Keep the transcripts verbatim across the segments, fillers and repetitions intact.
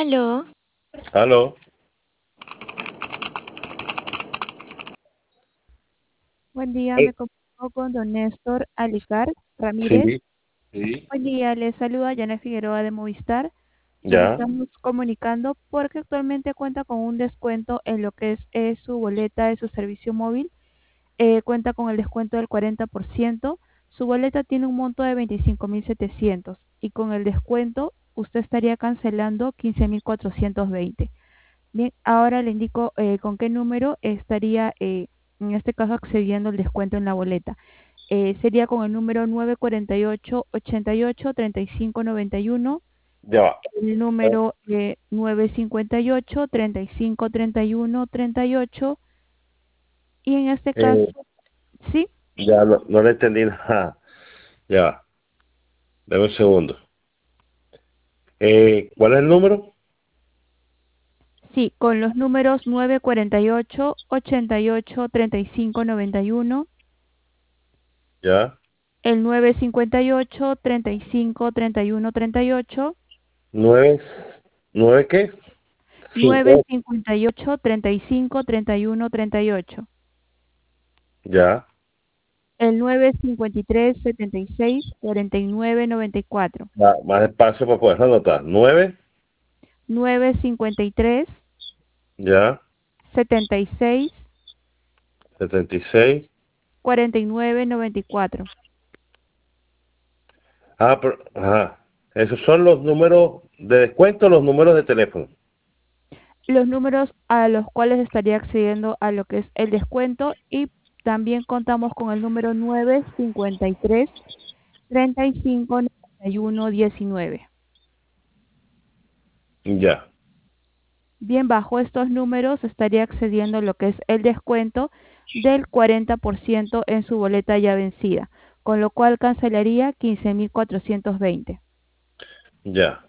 Aló, Aló, Buen día, Eh, me comunico con don Néstor Alicar Ramírez. sí, sí, Buen día, le saluda Yana Figueroa de Movistar. Nos ya, estamos comunicando porque actualmente cuenta con un descuento en lo que es, eh, su boleta de su servicio móvil. Eh, cuenta con el descuento del cuarenta por ciento. Su boleta tiene un monto de veinticinco mil setecientos y con el descuento usted estaría cancelando quince mil cuatrocientos veinte. Bien, ahora le indico eh, con qué número estaría, eh, en este caso, accediendo al descuento en la boleta. Eh, sería con el número nueve cuarenta y ocho, ochenta y ocho, treinta y cinco noventa y uno, ya va. el Eh, número eh, nueve cincuenta y ocho, treinta y cinco treinta y uno treinta y ocho, y en este caso, eh, sí, ya no, no le entendí nada. Ya va, dame un segundo. Eh, ¿cuál es el número? sí, con los números nueve cuarenta y ocho, ochenta y ocho, treinta y cinco noventa y uno, Ya, el nueve cincuenta y ocho, treinta y cinco treinta y uno treinta y ocho, nueve, nueve qué? nueve Cinco, cincuenta y ocho, treinta y cinco treinta y uno treinta y ocho, ya, el nueve cincuenta y tres, setenta y seis, cuarenta y nueve noventa y cuatro, va, más despacio para poder anotar. Nueve, nueve cincuenta y tres, ya, setenta y seis, setenta y seis. cuarenta y nueve noventa y cuatro. Ah, pero, ajá. Esos son los números de descuento, los números de teléfono. Los números a los cuales estaría accediendo a lo que es el descuento, y también contamos con el número nueve cincuenta y tres, treinta y cinco noventa y uno diecinueve. Ya, Bien, bajo estos números estaría accediendo a lo que es el descuento del cuarenta por ciento en su boleta ya vencida, con lo cual cancelaría quince mil cuatrocientos veinte. ya.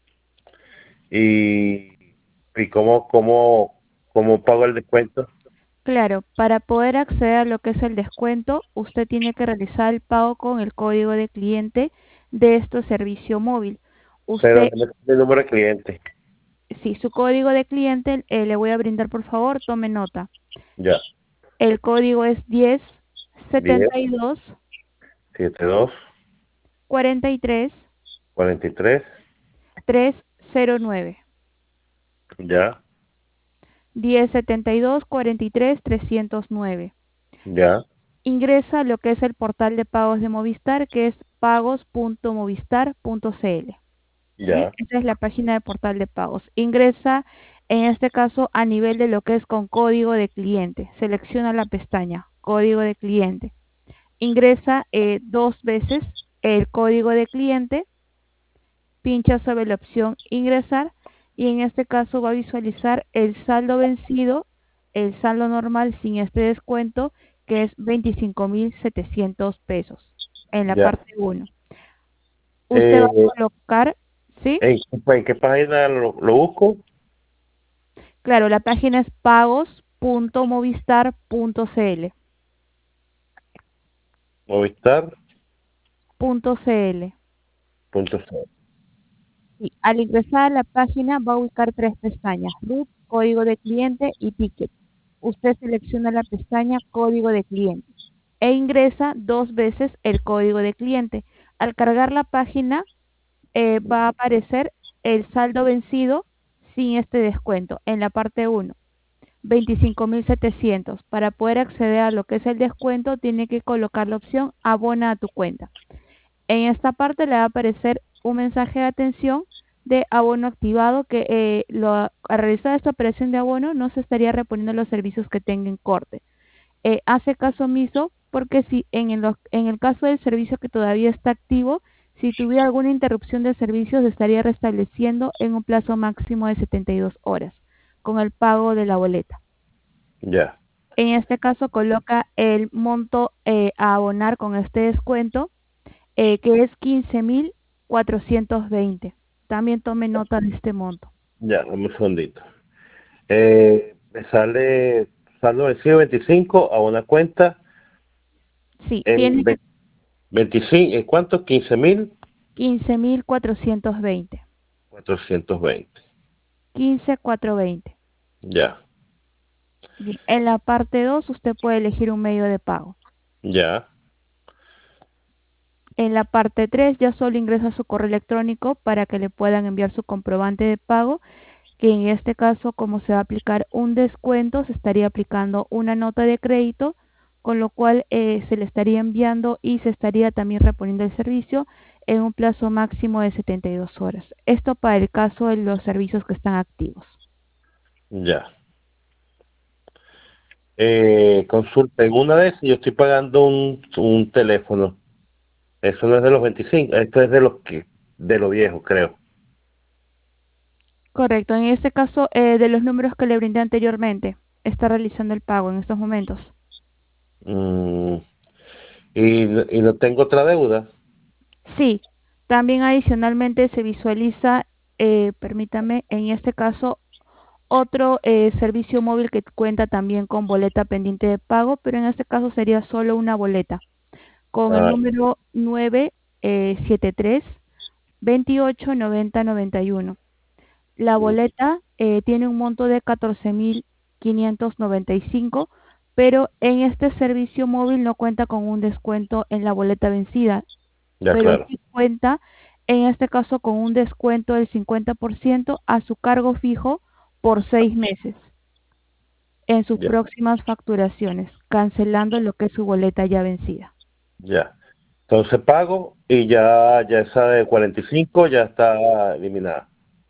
¿Y, y cómo, cómo, cómo pago el descuento? Claro, para poder acceder a lo que es el descuento, usted tiene que realizar el pago con el código de cliente de este servicio móvil. Pero Usted, dame el número de cliente. si su código de cliente, eh, le voy a brindar, por favor, tome nota. Ya, El código es diez, diez, setenta y dos, setenta y dos, cuarenta y tres, cuarenta y tres, trescientos nueve. ya, diez setenta y dos, cuarenta y tres, trescientos nueve. ya, Ingresa a lo que es el portal de pagos de Movistar, que es pagos punto movistar punto cl. Bien, ya, esa es la página de portal de pagos. Ingresa, en este caso, a nivel de lo que es con código de cliente. Selecciona la pestaña, código de cliente. Ingresa eh, dos veces el código de cliente, pincha sobre la opción ingresar, y en este caso va a visualizar el saldo vencido, el saldo normal sin este descuento, que es veinticinco mil setecientos pesos en la ya. parte uno. Usted va Eh, a colocar, ¿sí? ¿en, en qué página lo, lo busco? Claro, la página es pagos punto movistar punto cl. Movistar Punto .cl. punto cl. Y al ingresar a la página va a buscar tres pestañas: root, código de cliente y ticket. Usted selecciona la pestaña código de cliente e ingresa dos veces el código de cliente. Al cargar la página, eh, va a aparecer el saldo vencido sin este descuento en la parte uno, veinticinco mil setecientos. Para poder acceder a lo que es el descuento, tiene que colocar la opción abona a tu cuenta. En esta parte le va a aparecer un mensaje de atención de abono activado, que eh, lo, al realizar esta operación de abono no se estaría reponiendo los servicios que tenga en corte. Eh, hace caso omiso porque si en el, en el caso del servicio que todavía está activo, si tuviera alguna interrupción de servicio, se estaría restableciendo en un plazo máximo de setenta y dos horas con el pago de la boleta. Ya. En este caso coloca el monto eh, a abonar con este descuento, eh, que es quince mil cuatrocientos veinte. También tome nota de este monto. Ya, dame un segundito. Eh, me sale saldo vencido veinticinco a una cuenta Sí, en tiene que veinticinco, ¿en cuánto? quince mil quince mil cuatrocientos veinte. cuatrocientos veinte. quince cuatrocientos veinte. Ya, Bien, en la parte dos usted puede elegir un medio de pago. ya, En la parte tres ya solo ingresa su correo electrónico para que le puedan enviar su comprobante de pago, que en este caso, como se va a aplicar un descuento, se estaría aplicando una nota de crédito, con lo cual eh, se le estaría enviando y se estaría también reponiendo el servicio en un plazo máximo de setenta y dos horas. Esto para el caso de los servicios que están activos. ya. Eh, consulta, en una vez yo estoy pagando un, un teléfono. Eso no es de los veinticinco, esto es de los que, de lo viejo, creo. Correcto, en este caso eh, de los números que le brindé anteriormente, está realizando el pago en estos momentos. Mm, y, y no tengo otra deuda. Sí, también adicionalmente se visualiza, eh, permítame, en este caso, otro eh, servicio móvil que cuenta también con boleta pendiente de pago, pero en este caso sería solo una boleta, con el Ah, número nueve setenta y tres veintiocho noventa noventa y uno. La boleta eh, tiene un monto de catorce mil quinientos noventa y cinco, pero en este servicio móvil no cuenta con un descuento en la boleta vencida, ya, pero claro. sí cuenta en este caso con un descuento del cincuenta por ciento a su cargo fijo por seis meses en sus Ya, próximas facturaciones, cancelando lo que es su boleta ya vencida. ya. Entonces pago y ya, ya esa de cuarenta y cinco ya está eliminada.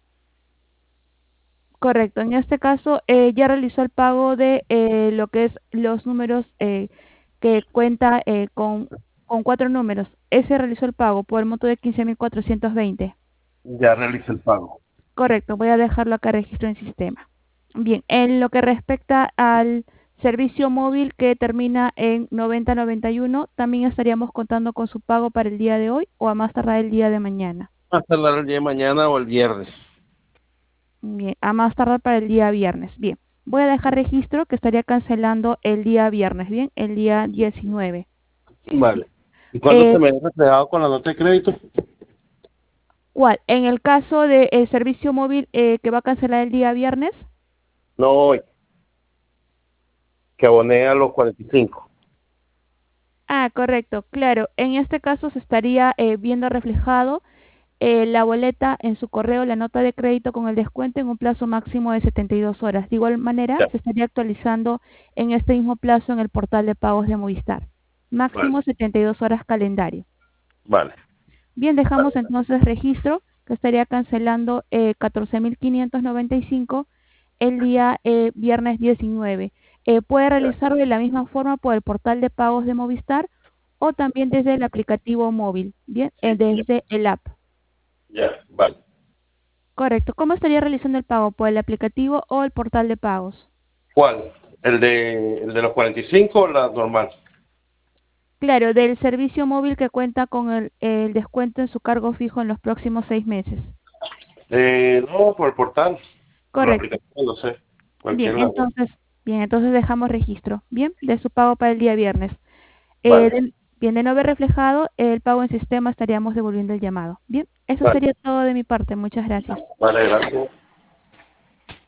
Correcto, en este caso eh, ya realizó el pago de eh, lo que es los números eh, que cuenta eh, con, con cuatro números. Ese realizó el pago por el monto de quince mil cuatrocientos veinte. Ya realicé el pago. Correcto, voy a dejarlo acá registro en sistema. Bien, en lo que respecta al servicio móvil que termina en noventa noventa y uno, también estaríamos contando con su pago para el día de hoy o a más tardar el día de mañana. Hasta el día de mañana o el viernes. Bien, a más tardar para el día viernes. Bien, voy a dejar registro que estaría cancelando el día viernes, bien, el día diecinueve. Vale. ¿Y cuándo se Eh, me ha reflejado con la nota de crédito? ¿Cuál? En el caso del servicio móvil eh, que va a cancelar el día viernes. No hoy, que aboné a los cuarenta y cinco. Ah, correcto, claro. En este caso se estaría eh, viendo reflejado eh, la boleta en su correo, la nota de crédito con el descuento en un plazo máximo de setenta y dos horas. De igual manera, Ya, se estaría actualizando en este mismo plazo en el portal de pagos de Movistar. vale, Máximo setenta y dos horas calendario. vale, Bien, dejamos vale, entonces registro que estaría cancelando eh, catorce mil quinientos noventa y cinco el día eh, viernes diecinueve. Eh, puede ya, realizarlo de la misma forma por el portal de pagos de Movistar o también desde el aplicativo móvil, bien, eh, sí, ya, desde el app. ya, vale. Correcto. ¿Cómo estaría realizando el pago? ¿Por el aplicativo o el portal de pagos? ¿Cuál? ¿El de, el de los cuarenta y cinco o la normal? Claro, del servicio móvil que cuenta con el, el descuento en su cargo fijo en los próximos seis meses. Eh, no, por el portal, por la Correcto. aplicación, no sé, Bien, cualquier lado. entonces, bien, entonces dejamos registro, bien, de su pago para el día viernes. Eh, Vale, de- bien, de no haber reflejado el pago en sistema, estaríamos devolviendo el llamado. Bien, eso vale, sería todo de mi parte. Muchas gracias. vale, gracias.